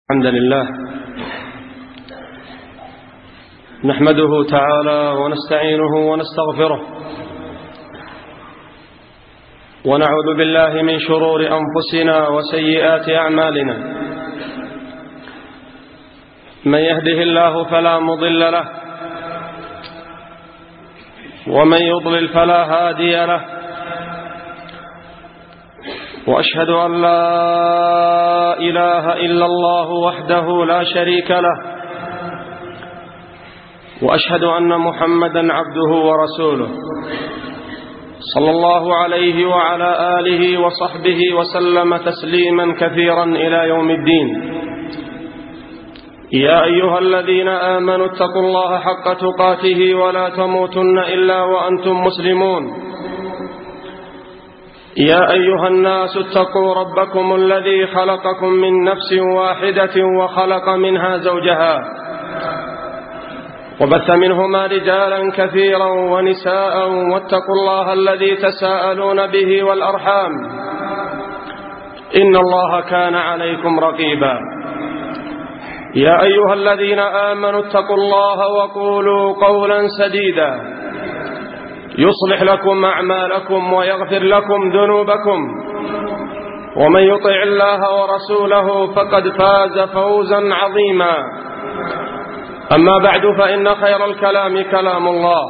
الحمد لله نحمده تعالى ونستعينه ونستغفره ونعوذ بالله من شرور أنفسنا وسيئات أعمالنا. من يهده الله فلا مضل له ومن يضلل فلا هادي له، وأشهد أن لا إله إلا الله وحده لا شريك له، وأشهد أن محمدا عبده ورسوله صلى الله عليه وعلى آله وصحبه وسلم تسليما كثيرا إلى يوم الدين. يا أيها الذين آمنوا اتقوا الله حق تقاته ولا تموتن إلا وأنتم مسلمون. يا أيها الناس اتقوا ربكم الذي خلقكم من نفس واحدة وخلق منها زوجها وبث منهما رجالا كثيرا ونساء، واتقوا الله الذي تساءلون به والأرحام إن الله كان عليكم رقيبا. يا أيها الذين آمنوا اتقوا الله وقولوا قولا سديدا يصلح لكم أعمالكم ويغفر لكم ذنوبكم، ومن يطع الله ورسوله فقد فاز فوزا عظيما. أما بعد، فإن خير الكلام كلام الله،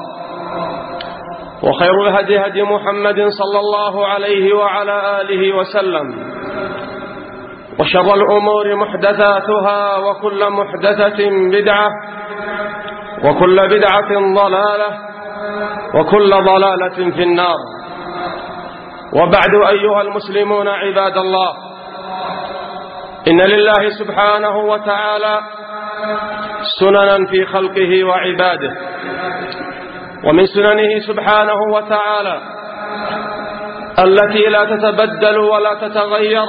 وخير الهدي هدي محمد صلى الله عليه وعلى آله وسلم، وشر الأمور محدثاتها، وكل محدثة بدعة، وكل بدعة ضلالة، وكل ضلالة في النار. وبعد، أيها المسلمون عباد الله، إن لله سبحانه وتعالى سننا في خلقه وعباده، ومن سننه سبحانه وتعالى التي لا تتبدل ولا تتغير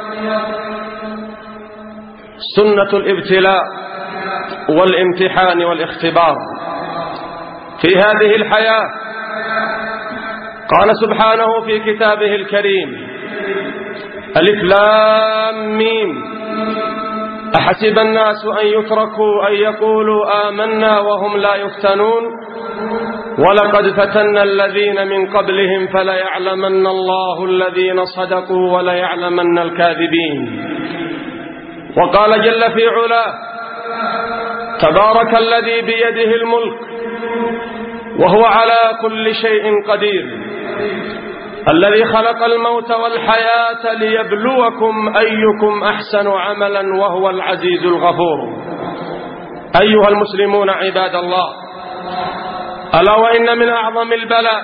سنة الابتلاء والامتحان والاختبار في هذه الحياة. قال سبحانه في كتابه الكريم: ألف لام ميم، أحسب الناس أن يتركوا أن يقولوا آمنا وهم لا يفتنون، ولقد فتنا الذين من قبلهم فليعلمن الله الذين صدقوا وليعلمن الكاذبين. وقال جل في علاه: تبارك الذي بيده الملك وهو على كل شيء قدير، الذي خلق الموت والحياة ليبلوكم أيكم أحسن عملا وهو العزيز الغفور. أيها المسلمون عباد الله، ألا وإن من أعظم البلاء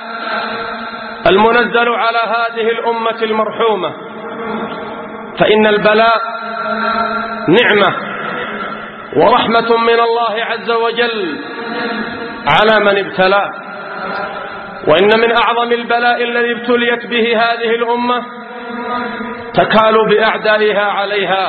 المنزل على هذه الأمة المرحومة، فإن البلاء نعمة ورحمة من الله عز وجل على من ابتلاه. وإن من أعظم البلاء الذي ابتليت به هذه الأمة تكالب أعدائها عليها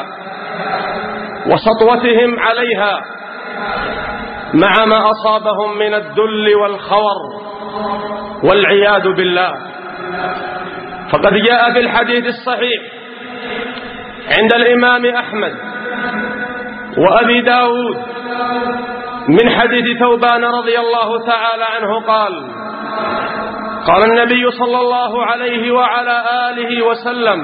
وسطوتهم عليها، مع ما أصابهم من الذل والخور والعياذ بالله. فقد جاء في الحديث الصحيح عند الإمام أحمد وأبي داود من حديث ثوبان رضي الله تعالى عنه قال النبي صلى الله عليه وعلى آله وسلم: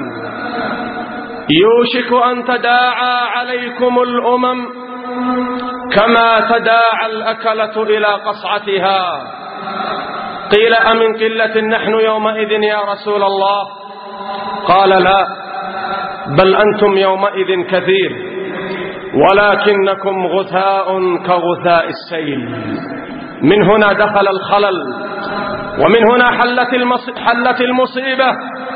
يوشك أن تداعى عليكم الأمم كما تداعى الأكلة إلى قصعتها. قيل: أمن قلة نحن يومئذ يا رسول الله؟ قال: لا، بل أنتم يومئذ كثير، ولكنكم غثاء كغثاء السيل. من هنا دخل الخلل، ومن هنا حلت المصيبة.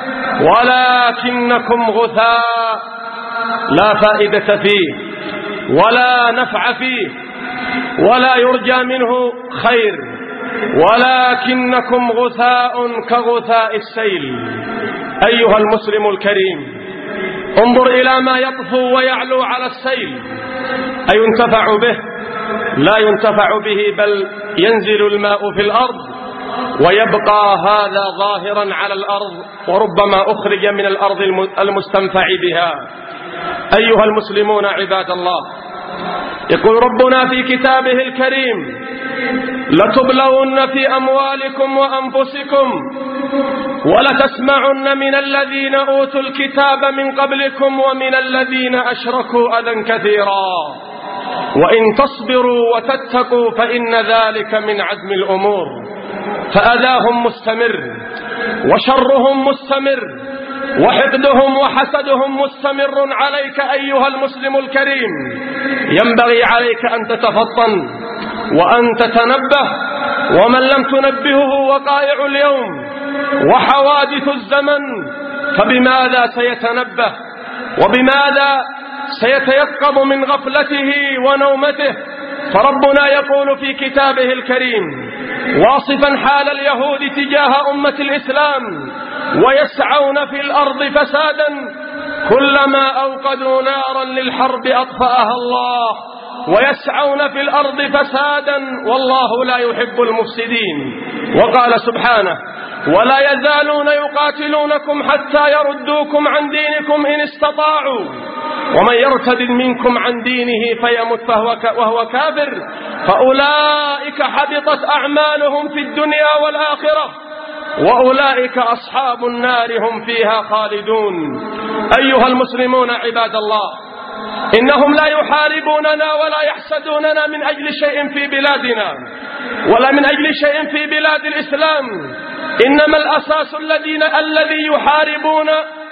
ولكنكم غثاء لا فائدة فيه ولا نفع فيه ولا يرجى منه خير، ولكنكم غثاء كغثاء السيل. أيها المسلم الكريم، انظر إلى ما يطفو ويعلو على السيل، أينتفع به؟ لا ينتفع به، بل ينزل الماء في الأرض ويبقى هذا ظاهرا على الأرض، وربما أخرج من الأرض المستنفع بها. أيها المسلمون عباد الله، يقول ربنا في كتابه الكريم: لتبلون في أموالكم وأنفسكم ولتسمعن من الذين أوتوا الكتاب من قبلكم ومن الذين أشركوا أذى كثيرا وإن تصبروا وتتقوا فإن ذلك من عزم الأمور. فأذاهم مستمر وشرهم مستمر وحقدهم وحسدهم مستمر عليك أيها المسلم الكريم. ينبغي عليك أن تتفطن وأن تتنبه، ومن لم تنبهه وقائع اليوم وحوادث الزمن فبماذا سيتنبه وبماذا سيتيقظ من غفلته ونومته؟ فربنا يقول في كتابه الكريم واصفا حال اليهود تجاه أمة الإسلام: ويسعون في الأرض فسادا كلما أوقدوا نارا للحرب أطفأها الله ويسعون في الأرض فسادا والله لا يحب المفسدين. وقال سبحانه: ولا يزالون يقاتلونكم حتى يردوكم عن دينكم إن استطاعوا ومن يرتد منكم عن دينه فيمت وهو كافر فأولئك حبطت أعمالهم في الدنيا والآخرة وأولئك أصحاب النار هم فيها خالدون. أيها المسلمون عباد الله، إنهم لا يحاربوننا ولا يحسدوننا من أجل شيء في بلادنا ولا من أجل شيء في بلاد الإسلام، إنما الأساس الذي يحاربون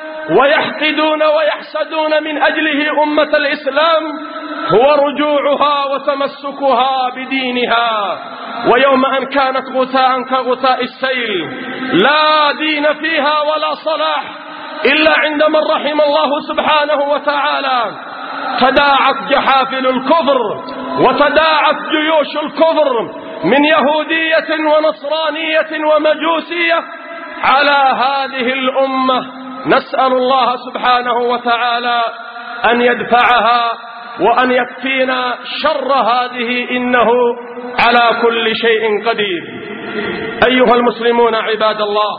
ويحقدون ويحسدون من أجله أمة الإسلام هو رجوعها وتمسكها بدينها. ويوم أن كانت غثاء كغثاء السيل لا دين فيها ولا صلاح إلا عند من رحم الله سبحانه وتعالى، تداعت جحافل الكفر وتداعت جيوش الكفر من يهودية ونصرانية ومجوسية على هذه الأمة. نسأل الله سبحانه وتعالى أن يدفعها وأن يكفينا شر هذه، إنه على كل شيء قدير. أيها المسلمون عباد الله،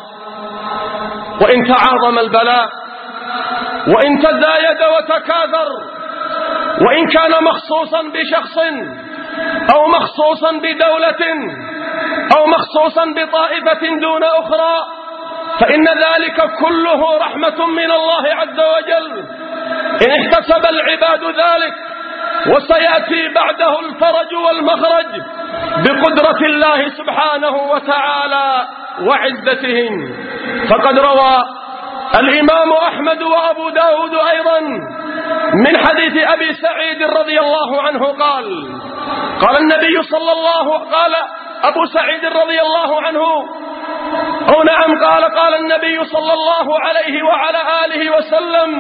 وإن تعاظم البلاء وإن تزايد وتكاثر وإن كان مخصوصا بشخص أو مخصوصا بدولة أو مخصوصا بطائفة دون أخرى، فإن ذلك كله رحمة من الله عز وجل إن احتسب العباد ذلك، وسيأتي بعده الفرج والمخرج بقدرة الله سبحانه وتعالى وعزتهم. فقد روى الإمام أحمد وأبو داود أيضا من حديث أبي سعيد رضي الله عنه قال النبي صلى الله قال أبو سعيد رضي الله عنه أو نعم قال النبي صلى الله عليه وعلى آله وسلم: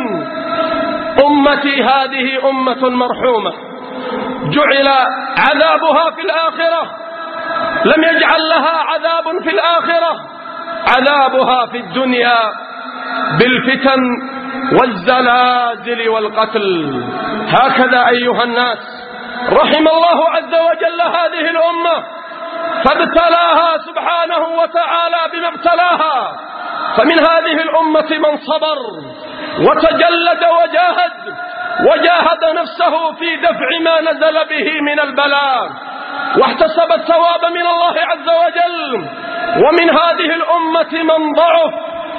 أمتي هذه أمة مرحومة جعل عذابها في الآخرة، لم يجعل لها عذاب في الآخرة، عذابها في الدنيا بالفتن والزلازل والقتل. هكذا أيها الناس رحم الله عز وجل هذه الأمة فابتلاها سبحانه وتعالى بما ابتلاها. فمن هذه الأمة من صبر وتجلد وجاهد نفسه في دفع ما نزل به من البلاء واحتسب الثواب من الله عز وجل. ومن هذه الأمة من ضعف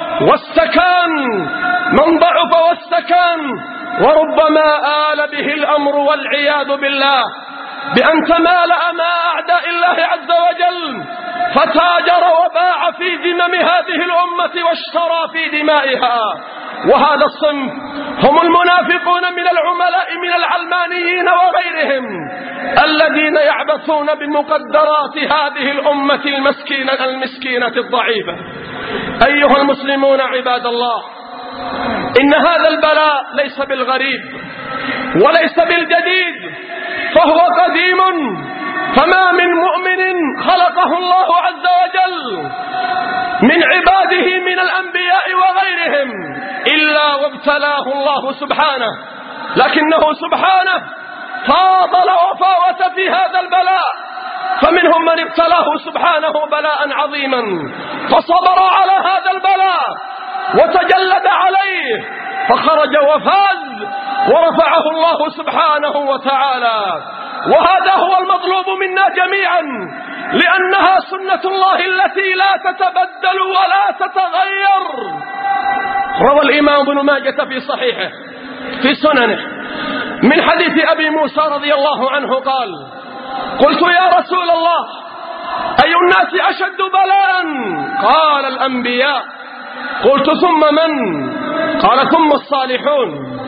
واستكان وربما آل به الأمر والعياذ بالله بأن تمال أمام أعداء الله عز وجل فتاجر وباع في ذمم هذه الأمة واشترى في دمائها. وهذا الصنف هم المنافقون من العملاء من العلمانيين وغيرهم الذين يعبثون بمقدرات هذه الأمة المسكينة الضعيفة. أيها المسلمون عباد الله، إن هذا البلاء ليس بالغريب وليس بالجديد، فهو قديم، فما من مؤمن خلقه الله عز وجل من عباده من الأنبياء وغيرهم إلا وابتلاه الله سبحانه، لكنه سبحانه فاضل وفاوت في هذا البلاء، فمنهم من ابتلاه سبحانه بلاء عظيما فصبر على هذا البلاء وتجلد عليه فخرج وفاز، ورفعه الله سبحانه وتعالى. وهذا هو المطلوب منا جميعا، لأنها سنة الله التي لا تتبدل ولا تتغير. روى الإمام ابن ماجة في صحيحه في سننه من حديث أبي موسى رضي الله عنه قال: قلت يا رسول الله أي الناس أشد بلاء؟ قال: الأنبياء. قلت: ثم من؟ قال: ثم الصالحون.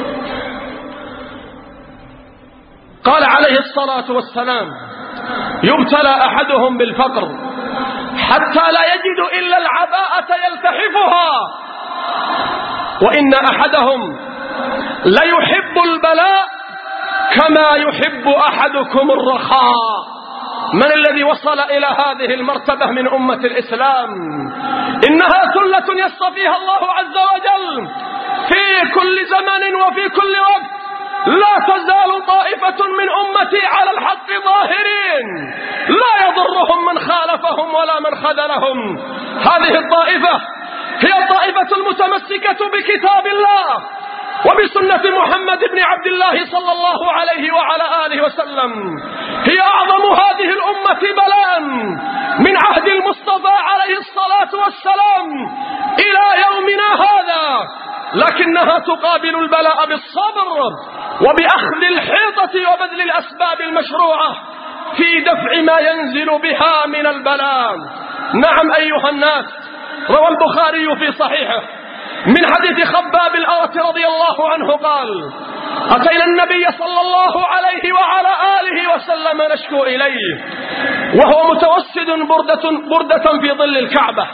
قال عليه الصلاة والسلام: يبتلى أحدهم بالفقر حتى لا يجد إلا العباءة يلتحفها، وإن أحدهم ليحب البلاء كما يحب أحدكم الرخاء. من الذي وصل إلى هذه المرتبة من أمة الإسلام؟ إنها ثلة يصطفيها الله عز وجل في كل زمن وفي كل وقت. لا تزال طائفة من أمتي على الحق ظاهرين، لا يضرهم من خالفهم ولا من خذلهم. هذه الطائفة هي الطائفة المتمسكة بكتاب الله وبسنة محمد بن عبد الله صلى الله عليه وعلى آله وسلم. هي أعظم هذه الأمة بلاء من عهد المصطفى عليه الصلاة والسلام إلى يومنا هذا، لكنها تقابل البلاء بالصبر وبأخذ الحيطة وبذل الأسباب المشروعة في دفع ما ينزل بها من البلاء. نعم أيها الناس، روى البخاري في صحيحه من حديث خباب الأرت رضي الله عنه قال: أتينا النبي صلى الله عليه وعلى آله وسلم نشكو إليه وهو متوسد بردة في ظل الكعبة،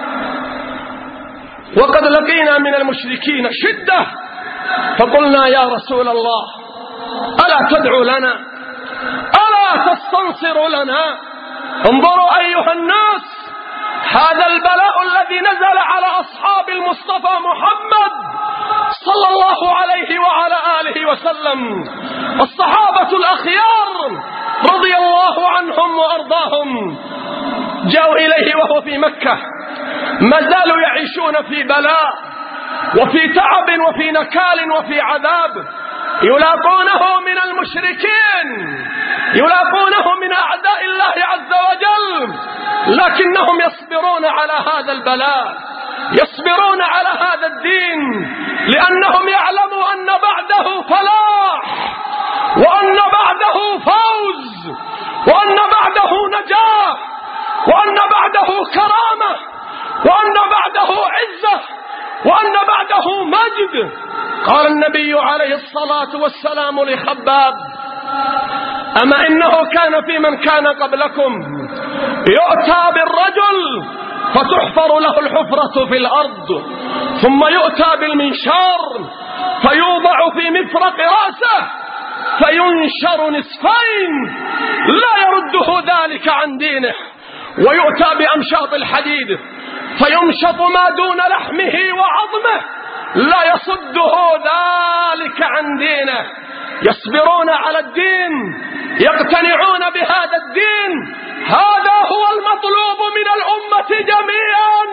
وقد لقينا من المشركين شدة، فقلنا: يا رسول الله ألا تدعو لنا؟ ألا تستنصر لنا؟ انظروا أيها الناس، هذا البلاء الذي نزل على أصحاب المصطفى محمد صلى الله عليه وعلى آله وسلم. الصحابة الأخيار رضي الله عنهم وأرضاهم جاءوا إليه وهو في مكة، ما زالوا يعيشون في بلاء وفي تعب وفي نكال وفي عذاب، يلاقونه من المشركين، يلاقونه من أعداء الله عز وجل، لكنهم يصبرون على هذا البلاء، يصبرون على هذا الدين، لأنهم يعلموا أن بعده فلاح، وأن بعده فوز، وأن بعده نجاح، وأن بعده كرامة، وأن بعده عزة، وأن بعده مجد. قال النبي عليه الصلاة والسلام لخباب: أما إنه كان في من كان قبلكم يؤتى بالرجل فتحفر له الحفرة في الأرض، ثم يؤتى بالمنشار فيوضع في مفرق رأسه فينشر نصفين لا يرده ذلك عن دينه، ويؤتى بأمشاط الحديد فيمشط ما دون لحمه وعظمه لا يصده ذلك عن دينه. يصبرون على الدين، يقتنعون بهذا الدين. هذا هو المطلوب من الأمة جميعا،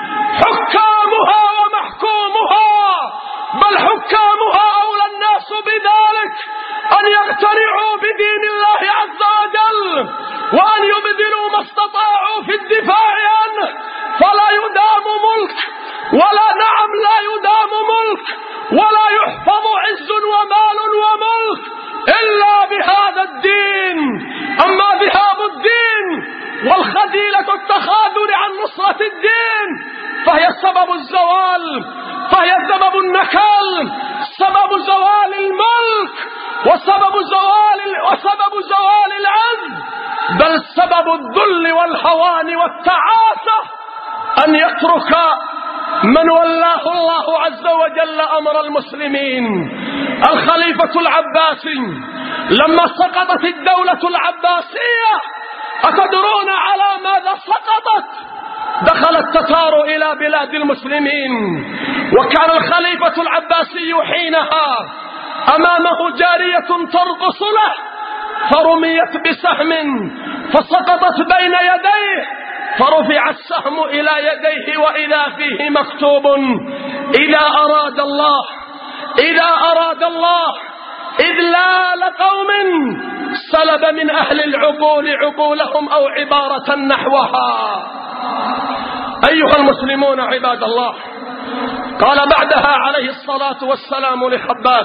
حكامها ومحكومها، بل حكامها أولى الناس بذلك، أن يقتنعوا بدين الله عز وجل، وأن يبذلوا ما استطاعوا في الدفاع عنه، فلا يدام ملك، ولا نعم لا يدام ملك، ولا يحفظ عز ومال وملك إلا بهذا الدين. أما ذهاب الدين والخذيلة التخاذل عن نصرة الدين فهي سبب الزوال، فهي سبب النكال، سبب زوال الملك، وسبب زوال العز، بل سبب الذل والهوان والتعاسة أن يترك من ولاه الله عز وجل أمر المسلمين. الخليفة العباسي لما سقطت الدولة العباسية، أتدرون على ماذا سقطت؟ دخل التتار إلى بلاد المسلمين، وكان الخليفة العباسي حينها أمامه جارية ترقص له، فرميت بسهم فسقطت بين يديه، فرفع السهم إلى يديه وإذا فيه مكتوب: إذا أراد الله إذا أراد الله إذلال قوم سلب من أهل العقول عقولهم أو عبارة نحوها. أيها المسلمون عباد الله، قال بعدها عليه الصلاة والسلام لخباب: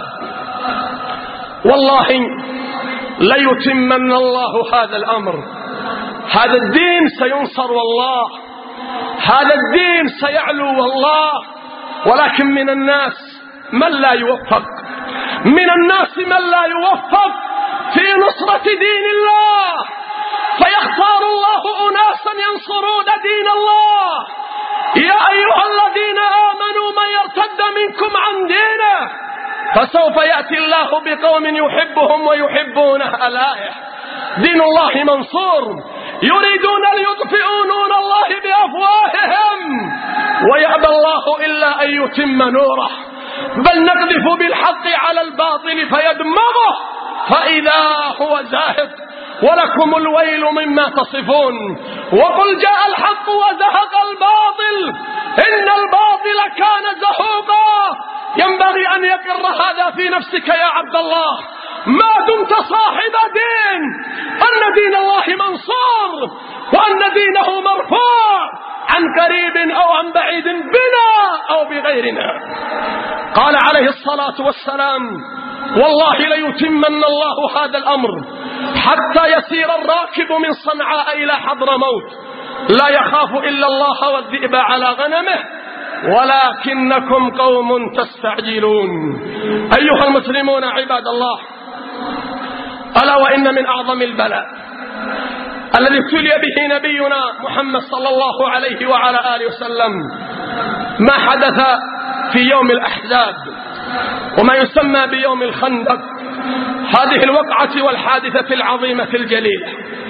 والله ليتمن الله هذا الأمر، هذا الدين سينصر والله، هذا الدين سيعلو والله، ولكن من الناس من لا يوفق، من الناس من لا يوفق في نصرة دين الله، فيختار الله أناسا ينصرون دين الله. يا أيها الذين آمنوا من يرتد منكم عن دينه فسوف يأتي الله بقوم يحبهم ويحبونه. الآية. دين الله منصور، يريدون ليطفئوا نور الله بأفواههم ويأبى الله إلا أن يتم نوره، بل نقذف بالحق على الباطل فيدمغه فإذا هو زاهق، ولكم الويل مما تصفون. وقل جاء الحق وزهق الباطل إن الباطل كان زهوقا. ينبغي أن يقر هذا في نفسك يا عبد الله ما دمت صاحب دين، أن دين الله منصور، وأن دينه مرفوع عن قريب أو عن بعيد بنا أو بغيرنا. قال عليه الصلاة والسلام: والله ليتمن الله هذا الأمر حتى يسير الراكب من صنعاء إلى حضرموت لا يخاف إلا الله والذئب على غنمه ولكنكم قوم تستعجلون. أيها المسلمون عباد الله، ألا وإن من أعظم البلاء الذي ابتلي به نبينا محمد صلى الله عليه وعلى آله وسلم ما حدث في يوم الأحزاب وما يسمى بيوم الخندق، هذه الوقعة والحادثة العظيمة الجليلة.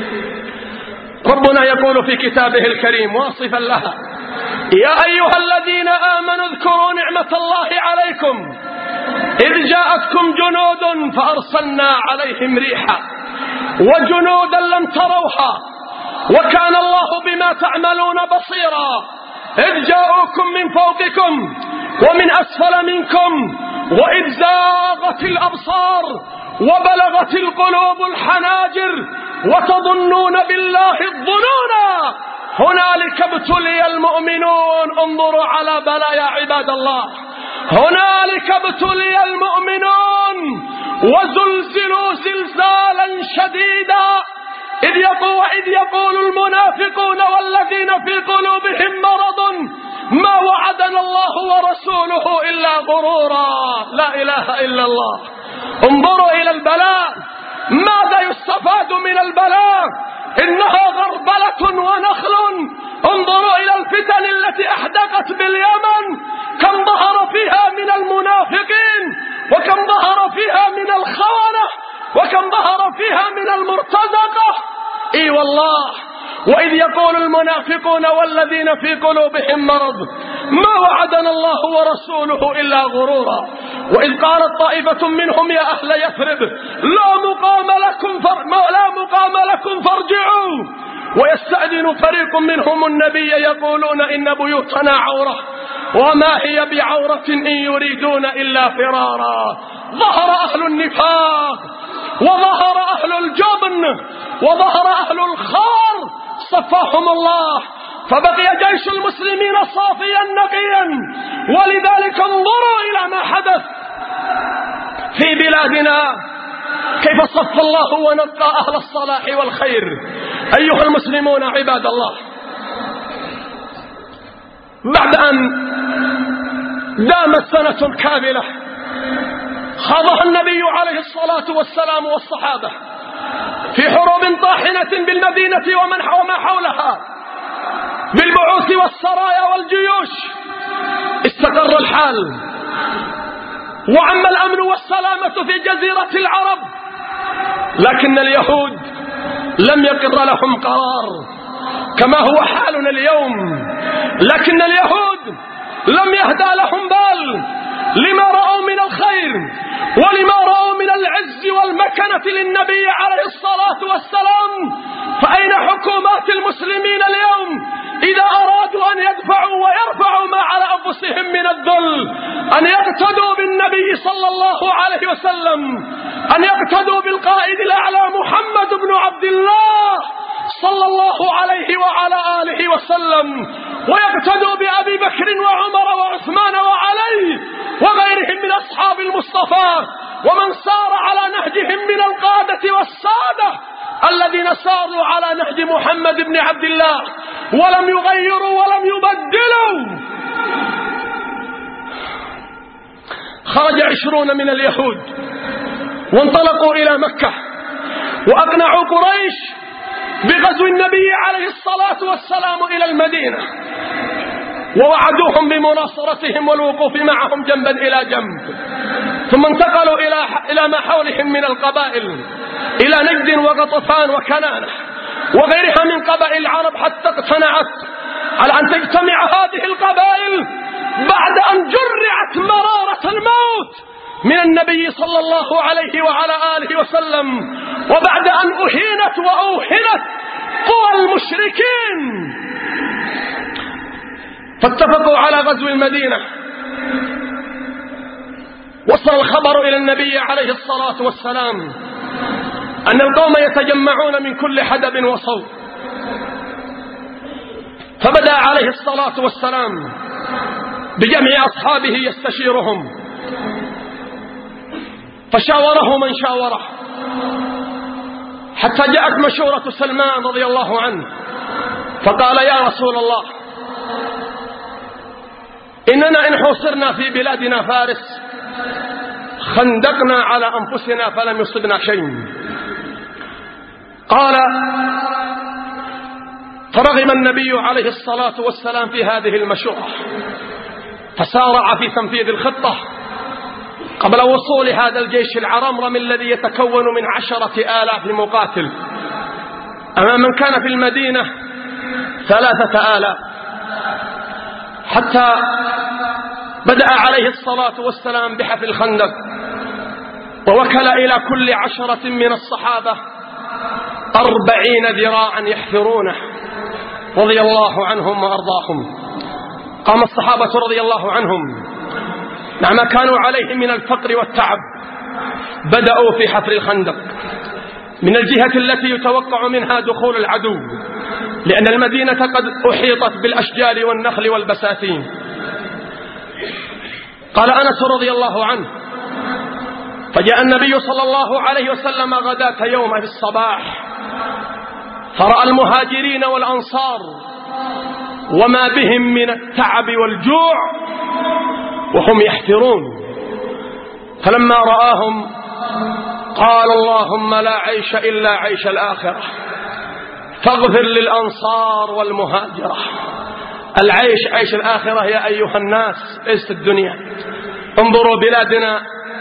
ربنا يقول في كتابه الكريم واصفا لها: يا أيها الذين آمنوا اذكروا نعمة الله عليكم إذ جاءتكم جنود فأرسلنا عليهم ريحا وجنودا لم تروها وكان الله بما تعملون بصيرا إذ جاءوكم من فوقكم ومن أسفل منكم وإذ زاغت الأبصار وبلغت القلوب الحناجر وتظنون بالله الظنونا هنالك ابتلي المؤمنون. انظروا على بلايا عباد الله، هنالك ابتلي المؤمنون وزلزلوا زلزالا شديدا إذ يقول المنافقون والذين في قلوبهم مرض ما وعدنا الله ورسوله إلا غرورا. لا إله إلا الله. انظروا إلى البلاء، ماذا يستفاد من البلاء؟ إنها غربلة ونخل. انظروا إلى الفتن التي أحدقت باليمن، كم ظهر فيها من المنافقين وكم ظهر فيها من الخونة وكم ظهر فيها من المرتزقة. اي والله. وإذ يقول المنافقون والذين في قلوبهم مرض ما وعدنا الله ورسوله إلا غرورا. وإذ قالت طائفة منهم يا أهل يثرب لا مقام لكم فارجعوا ويستأذن فريق منهم النبي يقولون إن بيوتنا عورة وما هي بعورة إن يريدون إلا فرارا. ظهر أهل النفاق وظهر أهل الجبن وظهر أهل الخار صفاهم الله، فبقي جيش المسلمين صافيا نقيا. ولذلك انظروا إلى ما حدث في بلادنا، كيف صف الله ونقى أهل الصلاح والخير. أيها المسلمون عباد الله، بعد أن دامت سنة كاملة خاضها النبي عليه الصلاة والسلام والصحابة في حروب طاحنة بالمدينة وما حولها بالبعوث والسرايا والجيوش، استقر الحال وعم الأمن والسلامة في جزيرة العرب، لكن اليهود لم يقر لهم قرار كما هو حالنا اليوم. لكن اليهود لم يهدى لهم بال لما رأوا من الخير ولما رأوا من العز والمكنة للنبي عليه الصلاة والسلام. فأين حكومات المسلمين اليوم إذا أرادوا أن يدفعوا ويرفعوا ما على أنفسهم من الذل الرسل أن يقتدوا بالنبي صلى الله عليه وسلم، أن يقتدوا بالقائد الأعلى محمد بن عبد الله صلى الله عليه وعلى آله وسلم، ويقتدوا بأبي بكر وعمر وعثمان وعلي وغيرهم من أصحاب المصطفى ومن سار على نهجهم من القادة والسادة الذين ساروا على نهج محمد بن عبد الله ولم يغيروا ولم يبدلوا. خرج 20 من اليهود وانطلقوا إلى مكة وأقنعوا قريش بغزو النبي عليه الصلاة والسلام إلى المدينة، ووعدوهم بمناصرتهم والوقوف معهم جنبا إلى جنب، ثم انتقلوا إلى ما حولهم من القبائل، إلى نجد وغطفان وكنانة وغيرها من قبائل العرب، حتى اقتنعت على أن تجتمع هذه القبائل بعد أن جرعت مرارة الموت من النبي صلى الله عليه وعلى آله وسلم، وبعد أن أهينت وأوهنت قوى المشركين، فاتفقوا على غزو المدينة. وصل الخبر إلى النبي عليه الصلاة والسلام أن القوم يتجمعون من كل حدب وصوب، فبدأ عليه الصلاة والسلام بجمع أصحابه يستشيرهم، فشاوره من شاوره حتى جاءت مشورة سلمان رضي الله عنه، فقال: يا رسول الله، إننا إن حوصرنا في بلادنا فارس خندقنا على أنفسنا فلم يصبنا شيء. قال: فرغم النبي عليه الصلاة والسلام في هذه المشورة، فسارع في تنفيذ الخطة قبل وصول هذا الجيش العرمرم الذي يتكون من 10,000 مقاتل أمام من كان في المدينة 3,000، حتى بدأ عليه الصلاة والسلام بحفر الخندق، ووكل إلى كل 10 من الصحابة 40 ذراعا يحفرونه رضي الله عنهم وأرضاهم. قام الصحابة رضي الله عنهم مع ما كانوا عليه من الفقر والتعب، بدأوا في حفر الخندق من الجهة التي يتوقع منها دخول العدو، لأن المدينة قد أحيطت بالأشجار والنخل والبساتين. قال أنس رضي الله عنه: فجاء النبي صلى الله عليه وسلم غداة يوم في الصباح، فرأى المهاجرين والأنصار وما بهم من التعب والجوع وهم يحفرون، فلما رآهم قال: اللهم لا عيش إلا عيش الآخرة، فاغفر للأنصار والمهاجرة. العيش عيش الآخرة يا أيها الناس، ليست الدنيا. انظروا بلادنا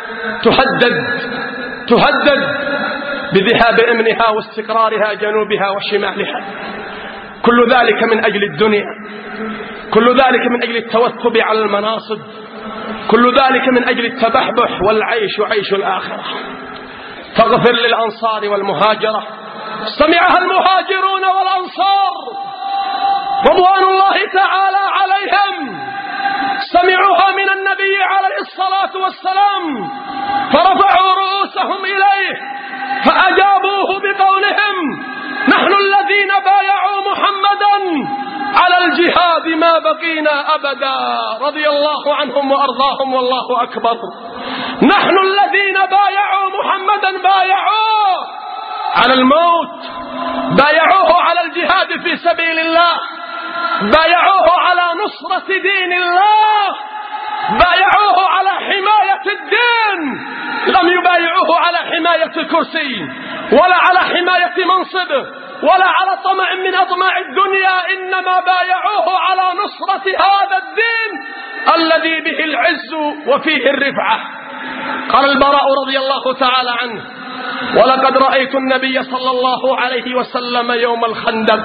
تهدد بذهاب أمنها واستقرارها جنوبها وشمالها، كل ذلك من أجل الدنيا، كل ذلك من أجل التوثب على المناصب، كل ذلك من أجل التبحبح، والعيش عيش الآخرة. فاغفر للأنصار والمهاجرة. سمعها المهاجرون والأنصار رضوان الله تعالى عليهم، سمعوها من النبي عليه الصلاة والسلام، فرفعوا رؤوسهم إليه فأجابوه بقولهم: نحن الذين بايعوا محمدا على الجهاد ما بقينا أبدا، رضي الله عنهم وأرضاهم، والله أكبر. نحن الذين بايعوا محمدا، بايعوه على الموت، بايعوه على الجهاد في سبيل الله، بايعوه على نصرة دين الله، بايعوه على حماية الدين، لم يبايعوه على حماية كرسي ولا على حماية منصب ولا على طمع من أطماع الدنيا، إنما بايعوه على نصرة هذا الدين الذي به العز وفيه الرفعة. قال البراء رضي الله تعالى عنه: ولقد رأيت النبي صلى الله عليه وسلم يوم الخندق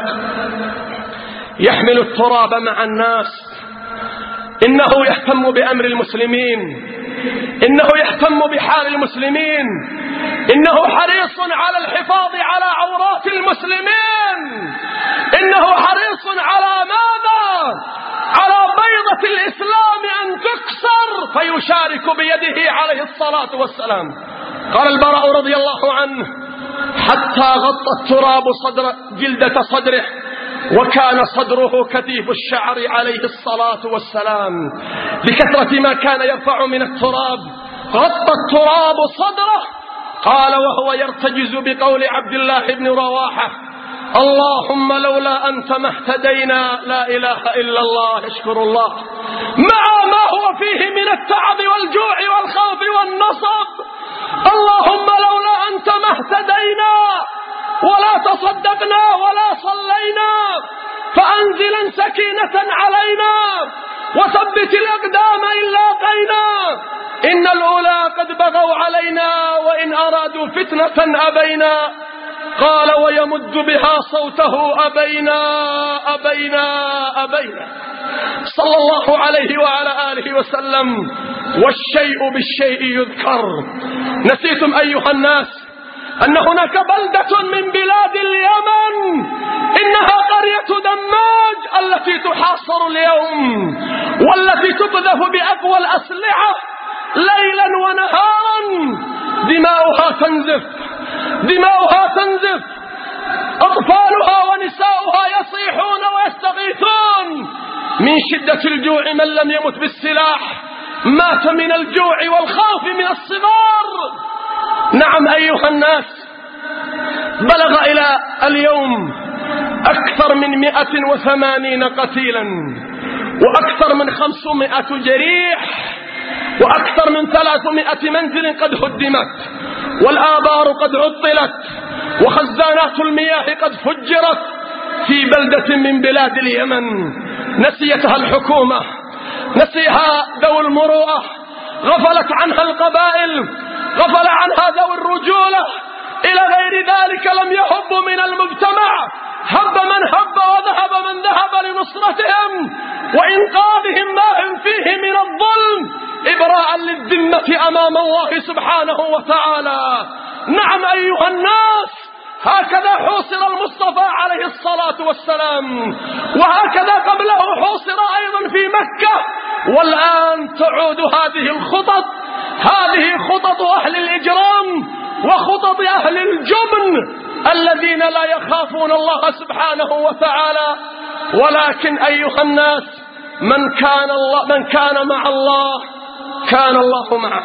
يحمل التراب مع الناس، إنه يهتم بأمر المسلمين، إنه يهتم بحال المسلمين، إنه حريص على الحفاظ على عورات المسلمين، إنه حريص على ماذا؟ على بيضة راية الإسلام أن تكسر فيشارك بيده عليه الصلاة والسلام. قال البراء رضي الله عنه: حتى غطى التراب جلدة صدره، وكان صدره كثيف الشعر عليه الصلاة والسلام، لكثرة ما كان يرفع من التراب غطى التراب صدره. قال وهو يرتجز بقول عبد الله بن رواحة: اللهم لولا أنت ما اهتدينا. لا إله إلا الله. يشكر الله مع ما هو فيه من التعب والجوع والخوف والنصب. اللهم لولا أنت ما اهتدينا ولا تصدقنا ولا صلينا، فأنزلا سكينة علينا وثبت الأقدام إن لاقينا، إن الأولى قد بغوا علينا وإن أرادوا فتنة أبينا. قال ويمد بها صوته: أبينا أبينا أبينا. صلى الله عليه وعلى آله وسلم. والشيء بالشيء يذكر. نسيتم أيها الناس أن هناك بلدة من بلاد اليمن إنها قرية دماج التي تحاصر اليوم، والتي تقذف بأقوى الأسلحة ليلا ونهارا. دماؤها تنزف، دماؤها تنزف، أطفالها ونساؤها يصيحون ويستغيثون من شدة الجوع. من لم يمت بالسلاح مات من الجوع والخوف من الصغار. نعم أيها الناس، بلغ إلى اليوم أكثر من 180 قتيلا، وأكثر من 500 جريح، وأكثر من 300 منزل قد هدمت، والآبار قد عطلت، وخزانات المياه قد فجرت في بلدة من بلاد اليمن. نسيتها الحكومة، نسيها ذوي المروءة، غفلت عنها القبائل، غفل عنها ذوي الرجولة. إلى غير ذلك لم يهب من المجتمع، هب من هب وذهب من ذهب لنصرتهم وإنقاذهم ما هم فيه من الظلم، إبراء للذمة أمام الله سبحانه وتعالى. نعم أيها الناس، هكذا حوصر المصطفى عليه الصلاة والسلام، وهكذا قبله حوصر أيضا في مكة. والآن تعود هذه الخطط، هذه خطط أهل الإجرام وخطط أهل الجبن الذين لا يخافون الله سبحانه وتعالى. ولكن أيها الناس، من كان مع الله كان الله معه.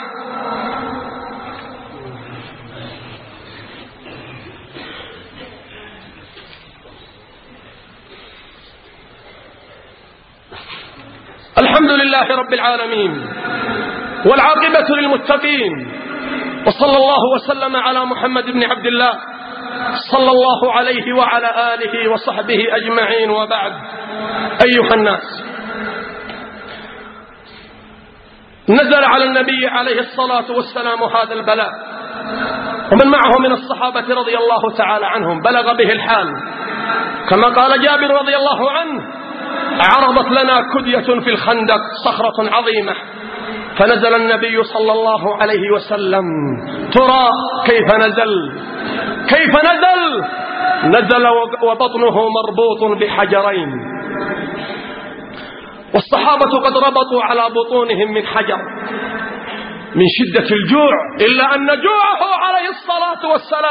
الحمد لله رب العالمين، والعاقبة للمتقين، وصلى الله وسلم على محمد بن عبد الله صلى الله عليه وعلى آله وصحبه أجمعين. وبعد، أيها الناس، نزل على النبي عليه الصلاة والسلام هذا البلاء، ومن معه من الصحابة رضي الله تعالى عنهم بلغ به الحال، كما قال جابر رضي الله عنه: عرضت لنا كدية في الخندق صخرة عظيمة، فنزل النبي صلى الله عليه وسلم. ترى كيف نزل؟ كيف نزل؟ نزل وبطنه مربوط بحجرين، والصحابة قد ربطوا على بطونهم من حجر من شدة الجوع، إلا أن جوعه عليه الصلاة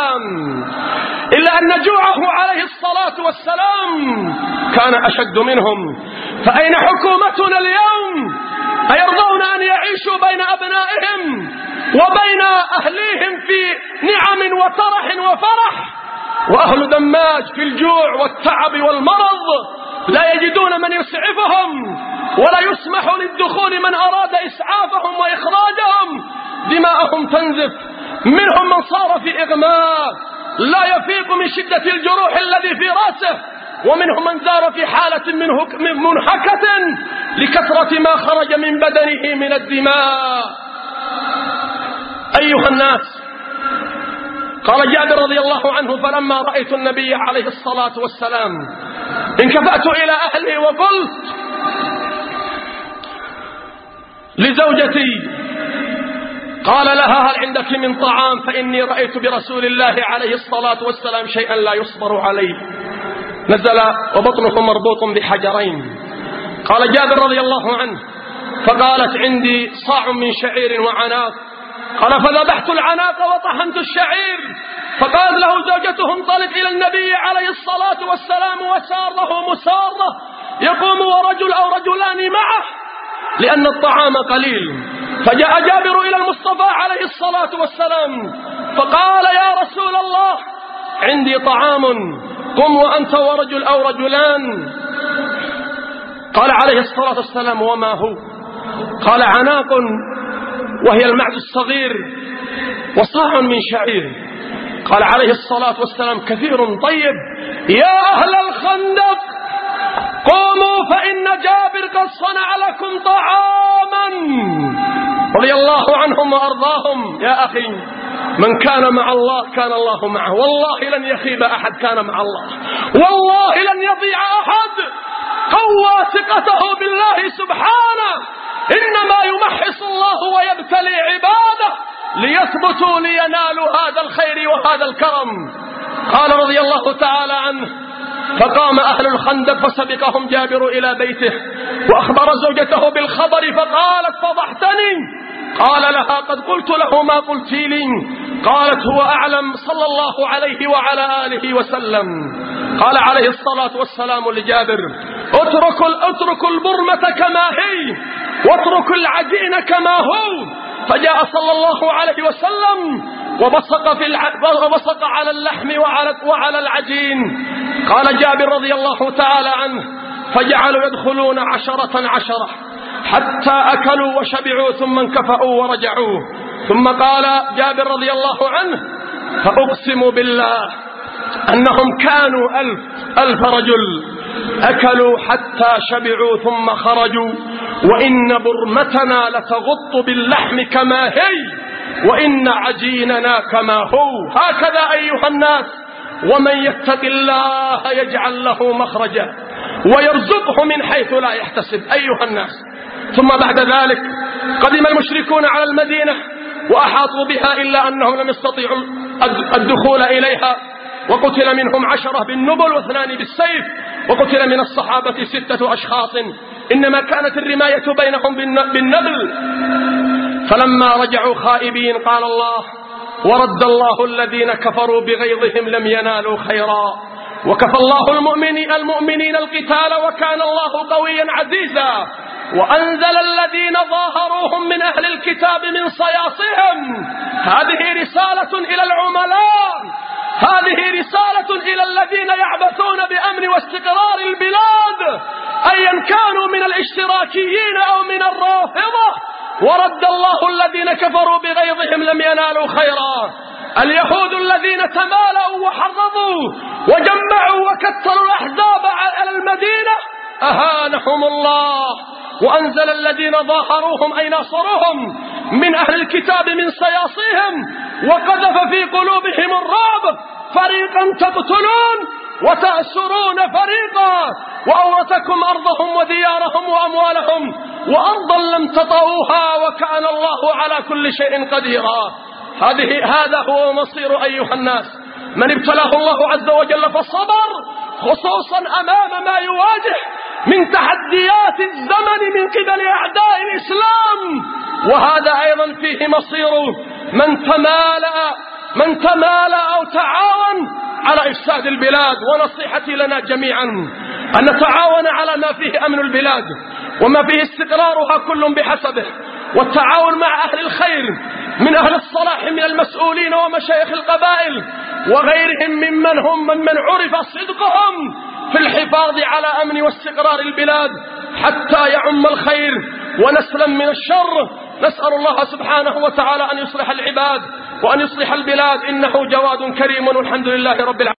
والسلام كان أشد منهم. فأين حكومتنا اليوم؟ أيرضون أن يعيشوا بين أبنائهم وبين أهليهم في نعم وترح وفرح، وأهل دماج في الجوع والتعب والمرض لا يجدون من يسعفهم، ولا يسمح للدخول من أراد إسعافهم وإخراجهم. دماءهم تنزف، منهم من صار في إغماء لا يفيق من شدة الجروح الذي في رأسه، ومنهم من زار في حالة منهكة لكثرة ما خرج من بدنه من الدماء. أيها الناس، قال جابر رضي الله عنه: فلما رأيت النبي عليه الصلاة والسلام انكفأت إلى أهلي وقلت لزوجتي، قال لها: هل عندك من طعام؟ فإني رأيت برسول الله عليه الصلاة والسلام شيئا لا يصبر عليه. نزل وبطنه مربوط بحجرين. قال جابر رضي الله عنه: فقالت: عندي صاع من شعير وعناق. قال: فذبحت العناق وطحنت الشعير. فقال له زوجته: انطلق إلى النبي عليه الصلاة والسلام وساره مسارة يقوم ورجل أو رجلان معه لأن الطعام قليل. فجاء جابر إلى المصطفى عليه الصلاة والسلام فقال: يا رسول الله، عندي طعام، قم وأنت ورجل أو رجلان. قال عليه الصلاة والسلام: وما هو؟ قال: عناق وهي المعز الصغير وصاع من شعير. قال عليه الصلاة والسلام: كثير طيب، يا أهل الخندق قوموا فإن جابر قد صنع لكم طعاما. رضي الله عنهم وأرضاهم. يا أخي، من كان مع الله كان الله معه، والله لن يخيب أحد كان مع الله، والله لن يضيع أحد قوى ثقته بالله سبحانه. إنما يمحص الله ويبتلي عباده ليثبتوا لينالوا هذا الخير وهذا الكرم. قال رضي الله تعالى عنه: فقام أهل الخندق فسبقهم جابر إلى بيته وأخبر زوجته بالخبر فقالت: فضحتني. قال لها: قد قلت له ما قلت لي. قالت: هو أعلم صلى الله عليه وعلى آله وسلم. قال عليه الصلاة والسلام لجابر: اترك البرمة كما هي واترك العجين كما هو. فجاء صلى الله عليه وسلم وبصق على اللحم وعلى العجين. قال جابر رضي الله تعالى عنه: فجعلوا يدخلون 10 حتى أكلوا وشبعوا ثم انكفأوا ورجعوا. ثم قال جابر رضي الله عنه: فأقسم بالله أنهم كانوا 1000 رجل أكلوا حتى شبعوا ثم خرجوا، وإن برمتنا لتغط باللحم كما هي وإن عجيننا كما هو. هكذا أيها الناس، ومن يتق الله يجعل له مخرجا ويرزقه من حيث لا يحتسب. أيها الناس، ثم بعد ذلك قدم المشركون على المدينة وأحاطوا بها إلا أنهم لم يستطيعوا الدخول إليها، وقتل منهم 10 بالنبل و2 بالسيف، وقتل من الصحابة 6 أشخاص، إنما كانت الرماية بينهم بالنبل. فلما رجعوا خائبين قال الله: ورد الله الذين كفروا بغيظهم لم ينالوا خيرا وكفى الله المؤمنين القتال وكان الله قويا عزيزا. وأنزل الذين ظاهروهم من أهل الكتاب من صياصهم. هذه رسالة إلى العملاء، هذه رسالة إلى الذين يعبثون بأمن واستقرار البلاد، أيا كانوا من الاشتراكيين أو من الرافضة. ورد الله الذين كفروا بغيظهم لم ينالوا خيرا. اليهود الذين تمالأوا وحرضوا وجمعوا وكتروا الأحزاب على المدينة أهانهم الله، وأنزل الذين ظاهروهم أي ناصروهم من أهل الكتاب من صياصيهم وقذف في قلوبهم الرعب، فريقا تقتلون وتأسرون فريقا، وأورثكم أرضهم وديارهم وأموالهم وأرضا لم تطئوها وكان الله على كل شيء قديرا. هذا هو مصير أيها الناس من ابتلاه الله عز وجل فصبر، خصوصا أمام ما يواجه من تحديات الزمن من قبل أعداء الإسلام. وهذا أيضا فيه مصير من تمالأ أو تعاون على إفساد البلاد. ونصيحتي لنا جميعا أن نتعاون على ما فيه أمن البلاد وما فيه استقرارها كل بحسبه، والتعاون مع أهل الخير من أهل الصلاح من المسؤولين ومشايخ القبائل وغيرهم ممن عرف صدقهم في الحفاظ على أمن واستقرار البلاد حتى يعم الخير ونسلم من الشر. نسأل الله سبحانه وتعالى أن يصلح العباد وأن يصلح البلاد، إنه جواد كريم والحمد لله رب العالمين.